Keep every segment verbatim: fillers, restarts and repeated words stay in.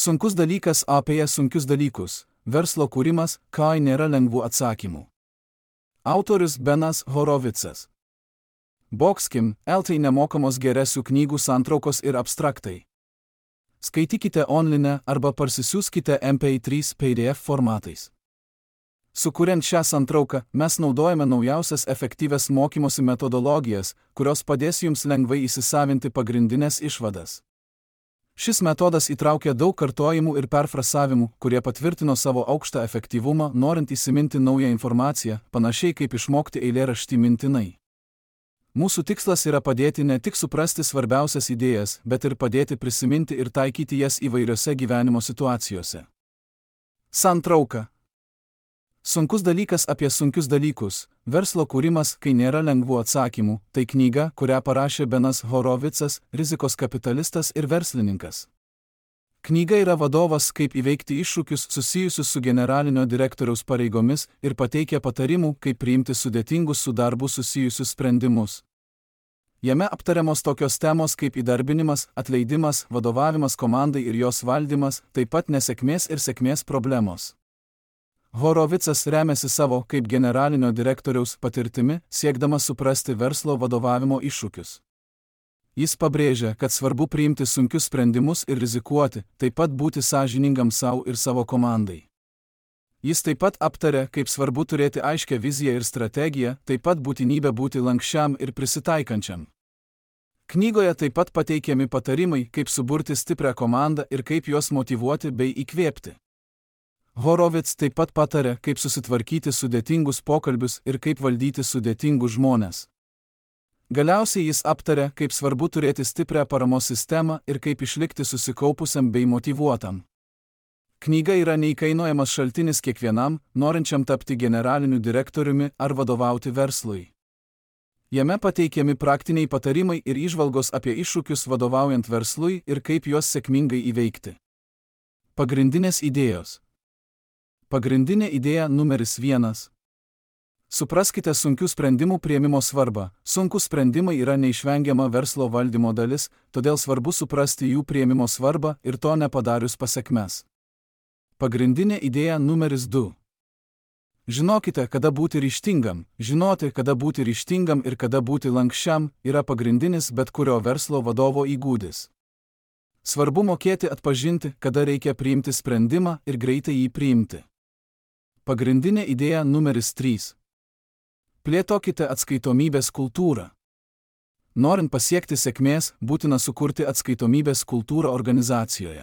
Sunkus dalykas apie sunkius dalykus. Verslo kūrimas, kai nėra lengvų atsakymų. Autorius Benas Horovicas. Boxkim, eltai nemokamos geresių knygų santraukos ir abstraktai. Skaitykite online arba parsisiųskite M P trys P D F formatais. Sukuriant šią santrauką, mes naudojame naujausias efektyvias mokymosi metodologijas, kurios padės jums lengvai įsisavinti pagrindinės išvadas. Šis metodas įtraukia daug kartojimų ir perfrasavimų, kurie patvirtino savo aukštą efektyvumą, norint įsiminti naują informaciją, panašiai kaip išmokti eilėraštį mintinai. Mūsų tikslas yra padėti ne tik suprasti svarbiausias idėjas, bet ir padėti prisiminti ir taikyti jas įvairiose gyvenimo situacijose. Santrauka. Sunkus dalykas apie sunkius dalykus. Verslo kūrimas, kai nėra lengvų atsakymų. Tai knyga, kurią parašė Benas Horovicas, rizikos kapitalistas ir verslininkas. Knyga yra vadovas, kaip įveikti iššūkius susijusius su generalinio direktoriaus pareigomis ir pateikia patarimų, kaip priimti sudėtingus su darbu susijusius sprendimus. Jame aptariamos tokios temos kaip įdarbinimas, atleidimas, vadovavimas komandai ir jos valdymas, taip pat nesėkmės ir sėkmės problemos. Horovicas remiasi savo kaip generalinio direktoriaus patirtimi, siekdamas suprasti verslo vadovavimo iššūkius. Jis pabrėžia, kad svarbu priimti sunkius sprendimus ir rizikuoti, taip pat būti sąžiningam savo ir savo komandai. Jis taip pat aptarė, kaip svarbu turėti aiškią viziją ir strategiją, taip pat būtinybę būti lankščiam ir prisitaikančiam. Knygoje taip pat pateikiami patarimai, kaip suburti stiprią komandą ir kaip juos motyvuoti bei įkvėpti. Horovicas taip pat patarė, kaip susitvarkyti sudėtingus pokalbius ir kaip valdyti sudėtingus žmones. Galiausiai jis aptarė, kaip svarbu turėti stiprią paramos sistemą ir kaip išlikti susikaupusiam bei motyvuotam. Knyga yra neįkainojamas šaltinis kiekvienam, norinčiam tapti generaliniu direktoriumi ar vadovauti verslui. Jame pateikiami praktiniai patarimai ir įžvalgos apie iššūkius vadovaujant verslui ir kaip juos sėkmingai įveikti. Pagrindinės idėjos. Pagrindinė idėja numeris vienas. Supraskite sunkių sprendimų priėmimo svarbą. Sunkūs sprendimai yra neišvengiama verslo valdymo dalis, todėl svarbu suprasti jų priėmimo svarbą ir to nepadarius pasekmes. Pagrindinė idėja numeris du. Žinokite, kada būti ryžtingam. Žinoti, kada būti ryžtingam ir kada būti lankščiam, yra pagrindinis bet kurio verslo vadovo įgūdis. Svarbu mokėti atpažinti, kada reikia priimti sprendimą ir greitai jį priimti. Pagrindinė idėja numeris trys. Plėtokite atskaitomybės kultūrą. Norint pasiekti sėkmės, būtina sukurti atskaitomybės kultūrą organizacijoje.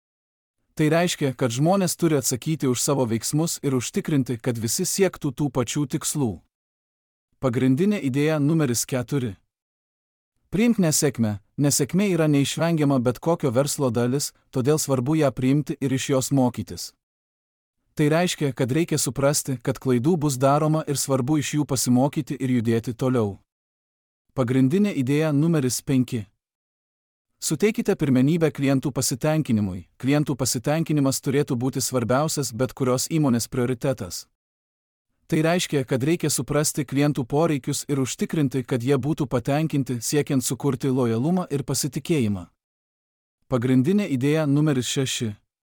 Tai reiškia, kad žmonės turi atsakyti už savo veiksmus ir užtikrinti, kad visi siektų tų pačių tikslų. Pagrindinė idėja numeris keturi. Priimk nesėkmę. Nesėkmė yra neišvengiama bet kokio verslo dalis, todėl svarbu ją priimti ir iš jos mokytis. Tai reiškia, kad reikia suprasti, kad klaidų bus daroma ir svarbu iš jų pasimokyti ir judėti toliau. Pagrindinė idėja numeris penki. Suteikite pirmenybę klientų pasitenkinimui. Klientų pasitenkinimas turėtų būti svarbiausias bet kurios įmonės prioritetas. Tai reiškia, kad reikia suprasti klientų poreikius ir užtikrinti, kad jie būtų patenkinti, siekiant sukurti lojalumą ir pasitikėjimą. Pagrindinė idėja numeris šeši.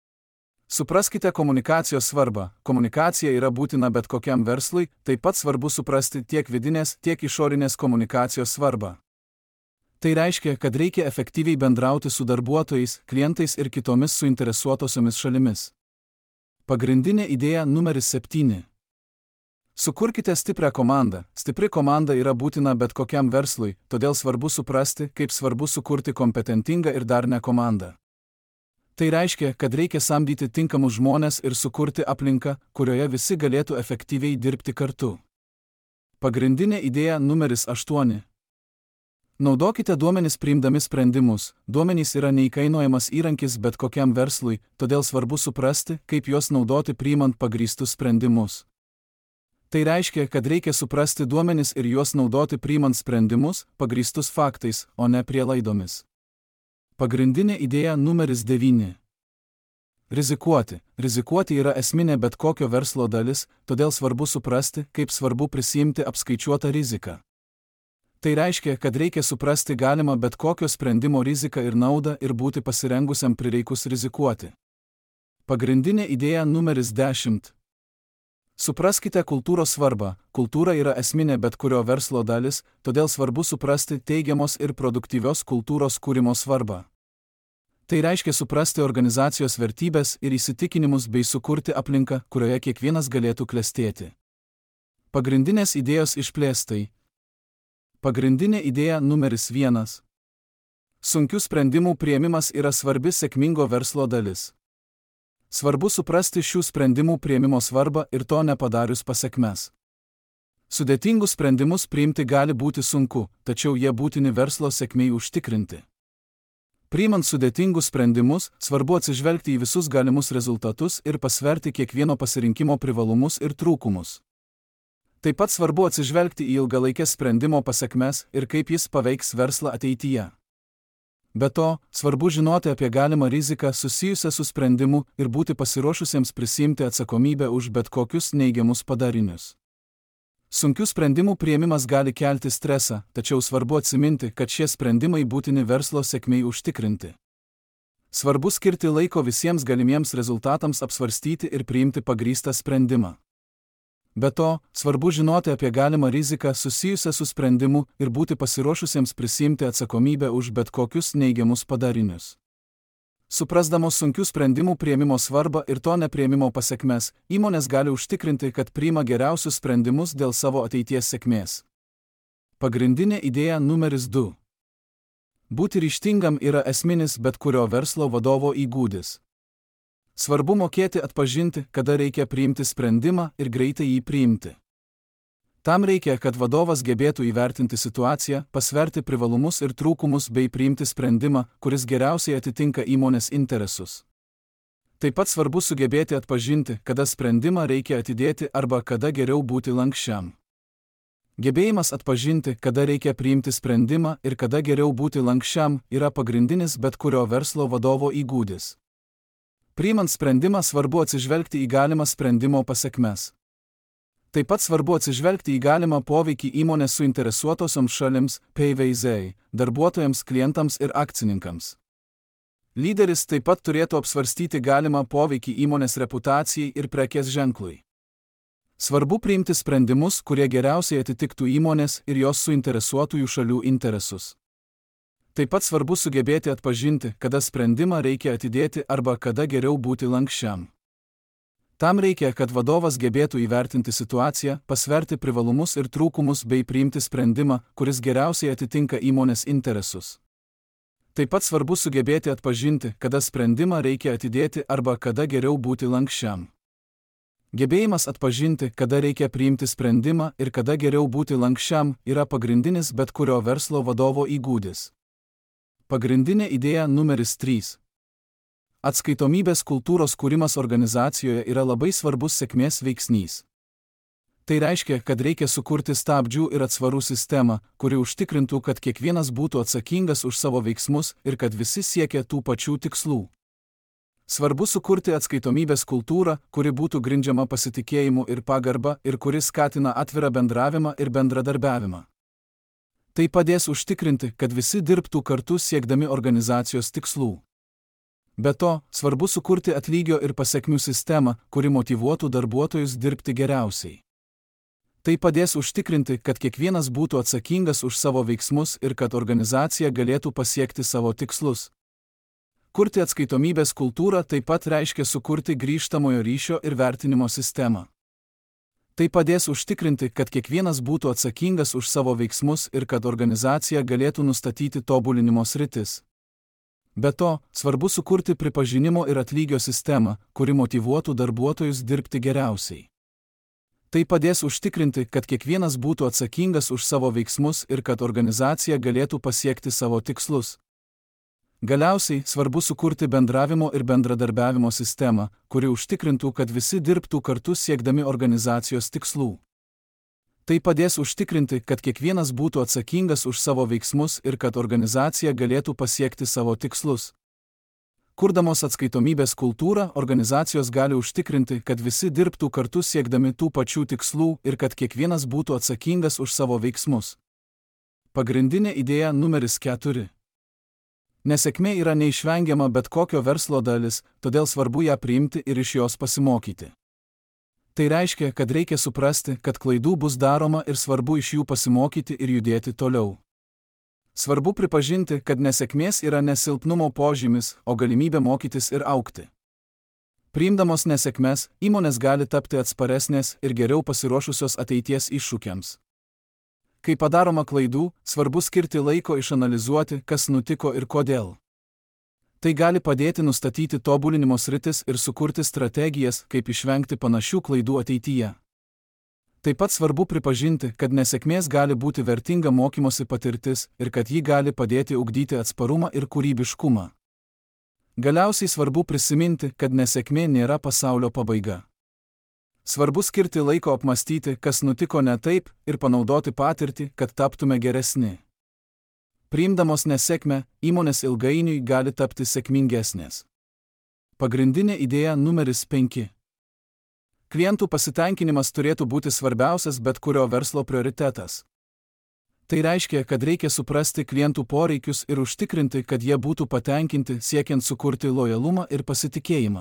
Supraskite komunikacijos svarbą. Komunikacija yra būtina bet kokiam verslui, taip pat svarbu suprasti tiek vidinės, tiek išorinės komunikacijos svarbą. Tai reiškia, kad reikia efektyviai bendrauti su darbuotojais, klientais ir kitomis suinteresuotosiomis šalimis. Pagrindinė idėja numeris septyni. Sukurkite stiprią komandą. Stipri komanda yra būtina bet kokiam verslui, todėl svarbu suprasti, kaip svarbu sukurti kompetentingą ir darnią komandą. Tai reiškia, kad reikia samdyti tinkamus žmones ir sukurti aplinką, kurioje visi galėtų efektyviai dirbti kartu. Pagrindinė idėja numeris aštuoni. Naudokite duomenis priimdami sprendimus. Duomenys yra neįkainojamas įrankis bet kokiam verslui, todėl svarbu suprasti, kaip juos naudoti priimant pagrįstus sprendimus. Tai reiškia, kad reikia suprasti duomenis ir juos naudoti priimant sprendimus, pagrįstus faktais, o ne prielaidomis. Pagrindinė idėja numeris devyni. Rizikuoti. Rizikuoti yra esminė bet kokio verslo dalis, todėl svarbu suprasti, kaip svarbu prisiimti apskaičiuotą riziką. Tai reiškia, kad reikia suprasti galimą bet kokio sprendimo riziką ir naudą ir būti pasirengusiam prireikus rizikuoti. Pagrindinė idėja numeris dešimt. Supraskite kultūros svarbą. Kultūra yra esminė bet kurio verslo dalis, todėl svarbu suprasti teigiamos ir produktyvios kultūros kūrimo svarbą. Tai reiškia suprasti organizacijos vertybės ir įsitikinimus bei sukurti aplinką, kurioje kiekvienas galėtų klestėti. Pagrindinės idėjos išplėstai. Pagrindinė idėja numeris vienas. Sunkių sprendimų priėmimas yra svarbi sėkmingo verslo dalis. Svarbu suprasti šių sprendimų priėmimo svarbą ir to nepadarius pasekmes. Sudėtingus sprendimus priimti gali būti sunku, tačiau jie būtini verslo sėkmei užtikrinti. Priimant sudėtingus sprendimus, svarbu atsižvelgti į visus galimus rezultatus ir pasverti kiekvieno pasirinkimo privalumus ir trūkumus. Taip pat svarbu atsižvelgti į ilgalaikės sprendimo pasekmes ir kaip jis paveiks verslą ateityje. Be to, svarbu žinoti apie galimą riziką susijusią su sprendimu ir būti pasiruošusiems prisiimti atsakomybę už bet kokius neigiamus padarinius. Sunkių sprendimų priėmimas gali kelti stresą, tačiau svarbu atsiminti, kad šie sprendimai būtini verslo sėkmei užtikrinti. Svarbu skirti laiko visiems galimiems rezultatams apsvarstyti ir priimti pagrįstą sprendimą. Be to, svarbu žinoti apie galimą riziką susijusią su sprendimu ir būti pasiruošusiems prisiimti atsakomybę už bet kokius neigiamus padarinius. Suprasdamos sunkių sprendimų priėmimo svarbą ir to nepriėmimo pasekmes, įmonės gali užtikrinti, kad priima geriausius sprendimus dėl savo ateities sėkmės. Pagrindinė idėja numeris du. Būti ryžtingam yra esminis bet kurio verslo vadovo įgūdis. Svarbu mokėti atpažinti, kada reikia priimti sprendimą ir greitai jį priimti. Tam reikia, kad vadovas gebėtų įvertinti situaciją, pasverti privalumus ir trūkumus bei priimti sprendimą, kuris geriausiai atitinka įmonės interesus. Taip pat svarbu sugebėti atpažinti, kada sprendimą reikia atidėti arba kada geriau būti lanksčiam. Gebėjimas atpažinti, kada reikia priimti sprendimą ir kada geriau būti lanksčiam, yra pagrindinis bet kurio verslo vadovo įgūdis. Priimant sprendimą svarbu atsižvelgti į galimą sprendimo pasekmes. Taip pat svarbu atsižvelgti į galimą poveikį įmonės suinteresuotosioms šalims, P V Z, darbuotojams, klientams ir akcininkams. Lyderis taip pat turėtų apsvarstyti galimą poveikį įmonės reputacijai ir prekės ženklui. Svarbu priimti sprendimus, kurie geriausiai atitiktų įmonės ir jos suinteresuotųjų šalių interesus. Taip pat svarbu sugebėti atpažinti, kada sprendimą reikia atidėti arba kada geriau būti lanksčiam. Tam reikia, kad vadovas gebėtų įvertinti situaciją, pasverti privalumus ir trūkumus bei priimti sprendimą, kuris geriausiai atitinka įmonės interesus. Taip pat svarbu sugebėti atpažinti, kada sprendimą reikia atidėti arba kada geriau būti lanksčiam. Gebėjimas atpažinti, kada reikia priimti sprendimą ir kada geriau būti lanksčiam, yra pagrindinis bet kurio verslo vadovo įgūdis. Pagrindinė idėja numeris trys. Atskaitomybės kultūros kūrimas organizacijoje yra labai svarbus sėkmės veiksnys. Tai reiškia, kad reikia sukurti stabdžių ir atsvarų sistemą, kuri užtikrintų, kad kiekvienas būtų atsakingas už savo veiksmus ir kad visi siekia tų pačių tikslų. Svarbu sukurti atskaitomybės kultūrą, kuri būtų grindžiama pasitikėjimu ir pagarba ir kuri skatina atvirą bendravimą ir bendradarbiavimą. Tai padės užtikrinti, kad visi dirbtų kartu siekdami organizacijos tikslų. Be to, svarbu sukurti atlygio ir pasekmių sistemą, kuri motyvuotų darbuotojus dirbti geriausiai. Tai padės užtikrinti, kad kiekvienas būtų atsakingas už savo veiksmus ir kad organizacija galėtų pasiekti savo tikslus. Kurti atskaitomybės kultūrą taip pat reiškia sukurti grįžtamojo ryšio ir vertinimo sistemą. Tai padės užtikrinti, kad kiekvienas būtų atsakingas už savo veiksmus ir kad organizacija galėtų nustatyti tobulinimo sritis. Be to, svarbu sukurti pripažinimo ir atlygio sistemą, kuri motyvuotų darbuotojus dirbti geriausiai. Tai padės užtikrinti, kad kiekvienas būtų atsakingas už savo veiksmus ir kad organizacija galėtų pasiekti savo tikslus. Galiausiai, svarbu sukurti bendravimo ir bendradarbiavimo sistemą, kuri užtikrintų, kad visi dirbtų kartu siekdami organizacijos tikslų. Tai padės užtikrinti, kad kiekvienas būtų atsakingas už savo veiksmus ir kad organizacija galėtų pasiekti savo tikslus. Kurdamos atskaitomybės kultūrą, organizacijos gali užtikrinti, kad visi dirbtų kartu siekdami tų pačių tikslų ir kad kiekvienas būtų atsakingas už savo veiksmus. Pagrindinė idėja numeris keturi. Nesėkmė yra neišvengiama bet kokio verslo dalis, todėl svarbu ją priimti ir iš jos pasimokyti. Tai reiškia, kad reikia suprasti, kad klaidų bus daroma ir svarbu iš jų pasimokyti ir judėti toliau. Svarbu pripažinti, kad nesėkmės yra nesilpnumo požymis, o galimybė mokytis ir augti. Priimdamos nesėkmes, įmonės gali tapti atsparesnės ir geriau pasiruošusios ateities iššūkiams. Kai padaroma klaidų, svarbu skirti laiko išanalizuoti, kas nutiko ir kodėl. Tai gali padėti nustatyti tobulinimo sritis ir sukurti strategijas, kaip išvengti panašių klaidų ateityje. Taip pat svarbu pripažinti, kad nesėkmės gali būti vertinga mokymosi patirtis ir kad ji gali padėti ugdyti atsparumą ir kūrybiškumą. Galiausiai svarbu prisiminti, kad nesėkmė nėra pasaulio pabaiga. Svarbu skirti laiko apmastyti, kas nutiko ne taip, ir panaudoti patirtį, kad taptume geresni. Priimdamos nesėkmę, įmonės ilgainiui gali tapti sėkmingesnės. Pagrindinė idėja numeris penki. Klientų pasitenkinimas turėtų būti svarbiausias bet kurio verslo prioritetas. Tai reiškia, kad reikia suprasti klientų poreikius ir užtikrinti, kad jie būtų patenkinti, siekiant sukurti lojalumą ir pasitikėjimą.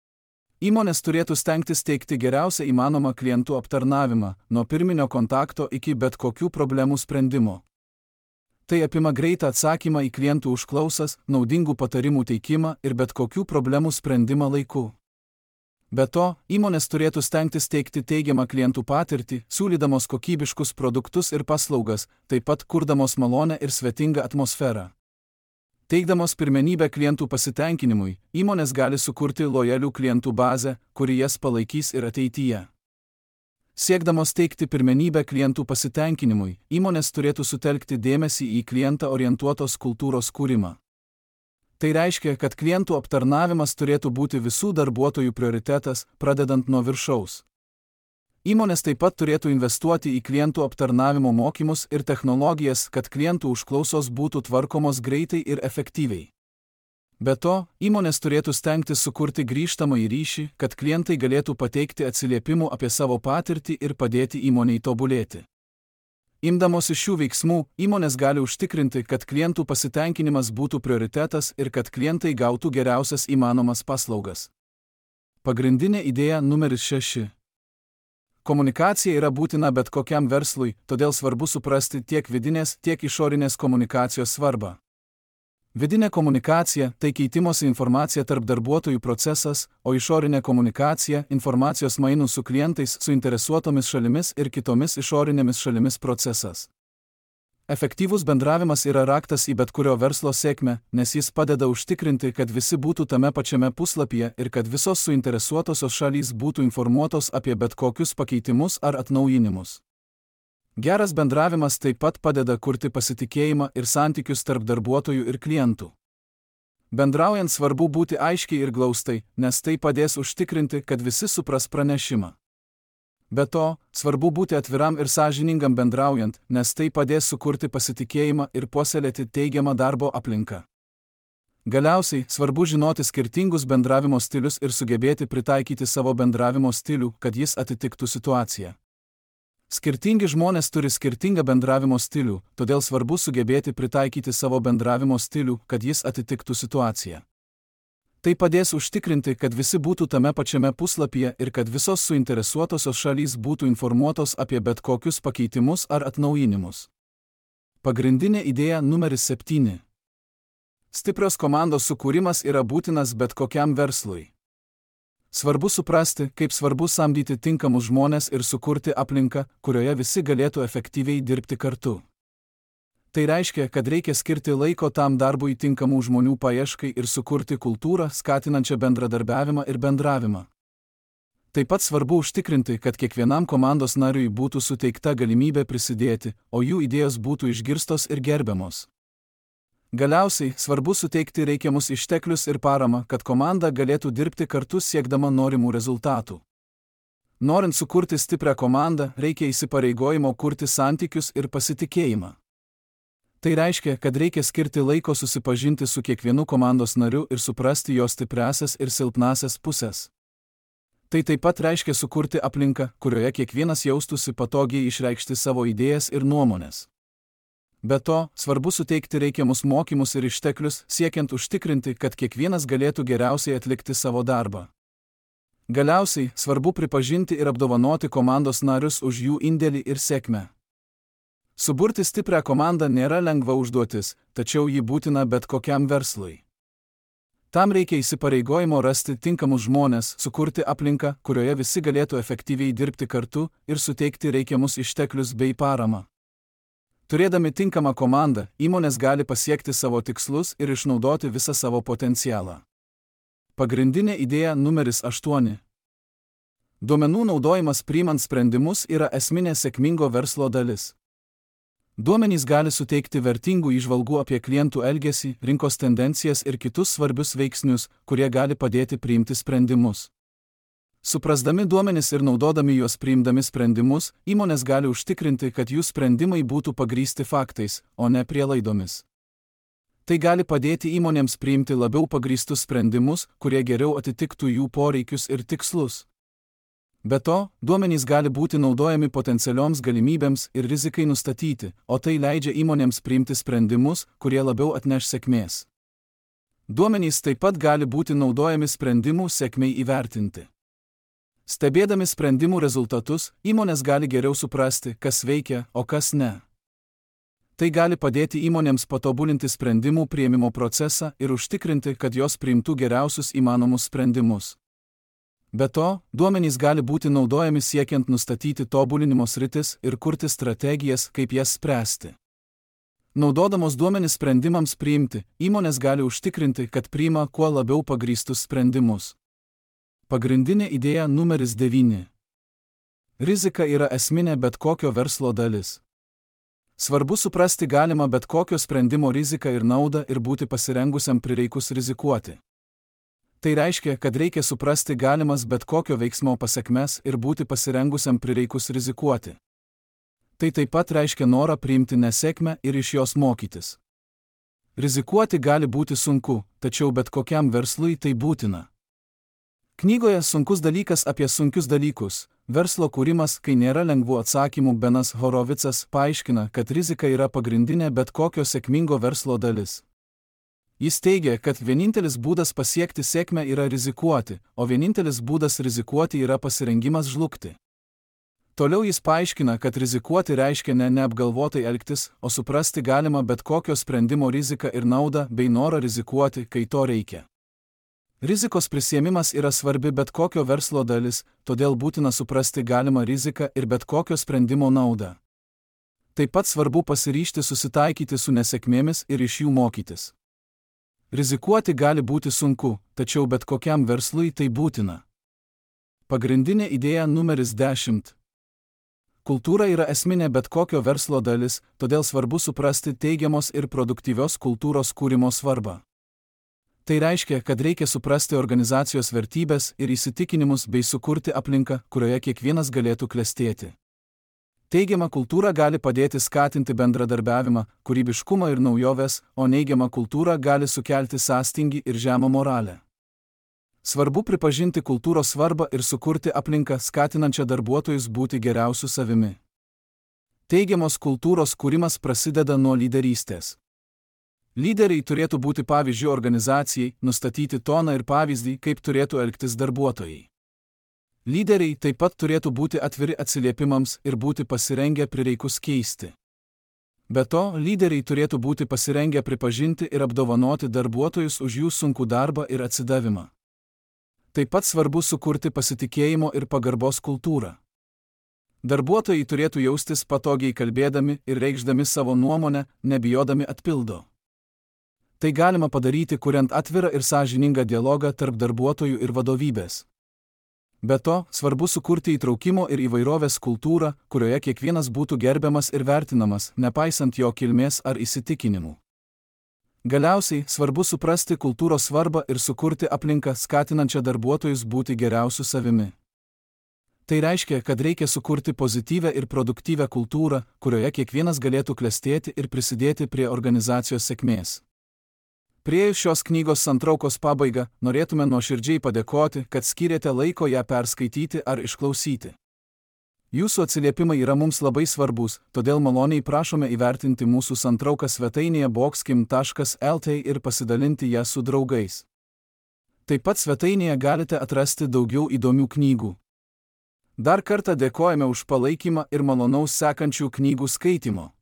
Įmonės turėtų stengtis teikti geriausią įmanomą klientų aptarnavimą, nuo pirminio kontakto iki bet kokių problemų sprendimo. Tai apima greitą atsakymą į klientų užklausas, naudingų patarimų teikimą ir bet kokių problemų sprendimą laiku. Be to, įmonės turėtų stengtis teikti teigiamą klientų patirtį, siūlydamos kokybiškus produktus ir paslaugas, taip pat kurdamos malonę ir svetingą atmosferą. Teikdamos pirmenybę klientų pasitenkinimui, įmonės gali sukurti lojalių klientų bazę, kuri jas palaikys ir ateityje. Siekdamos teikti pirmenybę klientų pasitenkinimui, įmonės turėtų sutelkti dėmesį į klientą orientuotos kultūros kūrimą. Tai reiškia, kad klientų aptarnavimas turėtų būti visų darbuotojų prioritetas, pradedant nuo viršaus. Įmonės taip pat turėtų investuoti į klientų aptarnavimo mokymus ir technologijas, kad klientų užklausos būtų tvarkomos greitai ir efektyviai. Be to, įmonės turėtų stengtis sukurti grįžtamąjį ryšį, kad klientai galėtų pateikti atsiliepimų apie savo patirtį ir padėti įmonei tobulėti. Imdamosi šių veiksmų, įmonės gali užtikrinti, kad klientų pasitenkinimas būtų prioritetas ir kad klientai gautų geriausias įmanomas paslaugas. Pagrindinė idėja numeris šeši. Komunikacija yra būtina bet kokiam verslui, todėl svarbu suprasti tiek vidinės, tiek išorinės komunikacijos svarbą. Vidinė komunikacija – tai keitimosi informacija tarp darbuotojų procesas, o išorinė komunikacija – informacijos mainų su klientais, suinteresuotomis šalimis ir kitomis išorinėmis šalimis procesas. Efektyvus bendravimas yra raktas į bet kurio verslo sėkmę, nes jis padeda užtikrinti, kad visi būtų tame pačiame puslapyje ir kad visos suinteresuotosios šalys būtų informuotos apie bet kokius pakeitimus ar atnaujinimus. Geras bendravimas taip pat padeda kurti pasitikėjimą ir santykius tarp darbuotojų ir klientų. Bendraujant svarbu būti aiškiai ir glaustai, nes tai padės užtikrinti, kad visi supras pranešimą. Be to, svarbu būti atviram ir sąžiningam bendraujant, nes tai padės sukurti pasitikėjimą ir puoselėti teigiamą darbo aplinką. Galiausiai, svarbu žinoti skirtingus bendravimo stilius ir sugebėti pritaikyti savo bendravimo stilių, kad jis atitiktų situaciją. Skirtingi žmonės turi skirtingą bendravimo stilių, todėl svarbu sugebėti pritaikyti savo bendravimo stilių, kad jis atitiktų situaciją. Tai padės užtikrinti, kad visi būtų tame pačiame puslapyje ir kad visos suinteresuotosios šalys būtų informuotos apie bet kokius pakeitimus ar atnaujinimus. Pagrindinė idėja numeris septyni. Stiprios komandos sukūrimas yra būtinas bet kokiam verslui. Svarbu suprasti, kaip svarbu samdyti tinkamus žmones ir sukurti aplinką, kurioje visi galėtų efektyviai dirbti kartu. Tai reiškia, kad reikia skirti laiko tam darbui tinkamų žmonių paieškai ir sukurti kultūrą, skatinančią bendradarbiavimą ir bendravimą. Taip pat svarbu užtikrinti, kad kiekvienam komandos nariui būtų suteikta galimybė prisidėti, o jų idėjos būtų išgirstos ir gerbiamos. Galiausiai, svarbu suteikti reikiamus išteklius ir paramą, kad komanda galėtų dirbti kartu siekdama norimų rezultatų. Norint sukurti stiprią komandą, reikia įsipareigojimo kurti santykius ir pasitikėjimą. Tai reiškia, kad reikia skirti laiko susipažinti su kiekvienu komandos nariu ir suprasti jo stipriąsias ir silpnąsias pusės. Tai taip pat reiškia sukurti aplinką, kurioje kiekvienas jaustųsi patogiai išreikšti savo idėjas ir nuomonės. Be to, svarbu suteikti reikiamus mokymus ir išteklius, siekiant užtikrinti, kad kiekvienas galėtų geriausiai atlikti savo darbą. Galiausiai, svarbu pripažinti ir apdovanoti komandos narius už jų indėlį ir sėkmę. Suburti stiprią komandą nėra lengva užduotis, tačiau ji būtina bet kokiam verslui. Tam reikia įsipareigojimo rasti tinkamus žmones, sukurti aplinką, kurioje visi galėtų efektyviai dirbti kartu ir suteikti reikiamus išteklius bei paramą. Turėdami tinkamą komandą, įmonės gali pasiekti savo tikslus ir išnaudoti visą savo potencialą. Pagrindinė idėja numeris aštuoni. Duomenų naudojimas priimant sprendimus yra esminė sėkmingo verslo dalis. Duomenys gali suteikti vertingų įžvalgų apie klientų elgesį, rinkos tendencijas ir kitus svarbius veiksnius, kurie gali padėti priimti sprendimus. Suprasdami duomenis ir naudodami juos priimdami sprendimus, įmonės gali užtikrinti, kad jų sprendimai būtų pagrįsti faktais, o ne prielaidomis. Tai gali padėti įmonėms priimti labiau pagrįstus sprendimus, kurie geriau atitiktų jų poreikius ir tikslus. Be to, duomenys gali būti naudojami potencialioms galimybėms ir rizikai nustatyti, o tai leidžia įmonėms priimti sprendimus, kurie labiau atneš sėkmės. Duomenys taip pat gali būti naudojami sprendimų sėkmei įvertinti. Stebėdami sprendimų rezultatus, įmonės gali geriau suprasti, kas veikia, o kas ne. Tai gali padėti įmonėms patobulinti sprendimų priėmimo procesą ir užtikrinti, kad jos priimtų geriausius įmanomus sprendimus. Be to, duomenys gali būti naudojami siekiant nustatyti tobulinimo sritis ir kurti strategijas, kaip jas spręsti. Naudodamos duomenys sprendimams priimti, įmonės gali užtikrinti, kad priima kuo labiau pagrįstus sprendimus. Pagrindinė idėja numeris devyni. Rizika yra esminė bet kokio verslo dalis. Svarbu suprasti galimą bet kokio sprendimo riziką ir naudą ir būti pasirengusiam prireikus rizikuoti. Tai reiškia, kad reikia suprasti galimas bet kokio veiksmo pasekmes ir būti pasirengusiam prireikus rizikuoti. Tai taip pat reiškia norą priimti nesėkmę ir iš jos mokytis. Rizikuoti gali būti sunku, tačiau bet kokiam verslui tai būtina. Knygoje Sunkus dalykas apie sunkius dalykus, verslo kūrimas, kai nėra lengvų atsakymų, Benas Horovicas paaiškina, kad rizika yra pagrindinė bet kokio sėkmingo verslo dalis. Jis teigia, kad vienintelis būdas pasiekti sėkmę yra rizikuoti, o vienintelis būdas rizikuoti yra pasirengimas žlugti. Toliau jis paaiškina, kad rizikuoti reiškia ne neapgalvotai elgtis, o suprasti galima bet kokio sprendimo riziką ir naudą bei norą rizikuoti, kai to reikia. Rizikos prisiėmimas yra svarbi bet kokio verslo dalis, todėl būtina suprasti galimą riziką ir bet kokio sprendimo naudą. Taip pat svarbu pasiryžti susitaikyti su nesėkmėmis ir iš jų mokytis. Rizikuoti gali būti sunku, tačiau bet kokiam verslui tai būtina. Pagrindinė idėja numeris dešimt. Kultūra yra esminė bet kokio verslo dalis, todėl svarbu suprasti teigiamos ir produktyvios kultūros kūrimo svarbą. Tai reiškia, kad reikia suprasti organizacijos vertybės ir įsitikinimus bei sukurti aplinką, kurioje kiekvienas galėtų klestėti. Teigiama kultūra gali padėti skatinti bendradarbiavimą, kūrybiškumą ir naujoves, o neigiama kultūra gali sukelti sąstingį ir žemą moralę. Svarbu pripažinti kultūros svarbą ir sukurti aplinką, skatinančią darbuotojus būti geriausiu savimi. Teigiamos kultūros kūrimas prasideda nuo lyderystės. Lyderiai turėtų būti pavyzdžių organizacijai, nustatyti toną ir pavyzdį, kaip turėtų elgtis darbuotojai. Lyderiai taip pat turėtų būti atviri atsiliepimams ir būti pasirengę prireikus keisti. Be to, lyderiai turėtų būti pasirengę pripažinti ir apdovanoti darbuotojus už jų sunkų darbą ir atsidavimą. Taip pat svarbu sukurti pasitikėjimo ir pagarbos kultūrą. Darbuotojai turėtų jaustis patogiai kalbėdami ir reikšdami savo nuomonę, nebijodami atpildo. Tai galima padaryti, kuriant atvirą ir sąžiningą dialogą tarp darbuotojų ir vadovybės. Be to, svarbu sukurti įtraukimo ir įvairovės kultūrą, kurioje kiekvienas būtų gerbiamas ir vertinamas, nepaisant jo kilmės ar įsitikinimų. Galiausiai, svarbu suprasti kultūros svarbą ir sukurti aplinką, skatinančią darbuotojus būti geriausiu savimi. Tai reiškia, kad reikia sukurti pozityvę ir produktyvę kultūrą, kurioje kiekvienas galėtų klestėti ir prisidėti prie organizacijos sėkmės. Priėjus šios knygos santraukos pabaigą, norėtume nuoširdžiai padėkoti, kad skyrėte laiko ją perskaityti ar išklausyti. Jūsų atsiliepimai yra mums labai svarbus, todėl maloniai prašome įvertinti mūsų santrauką svetainėje boxkim taškas el tė ir pasidalinti ją su draugais. Taip pat svetainėje galite atrasti daugiau įdomių knygų. Dar kartą dėkojame už palaikymą ir malonaus sekančių knygų skaitimo.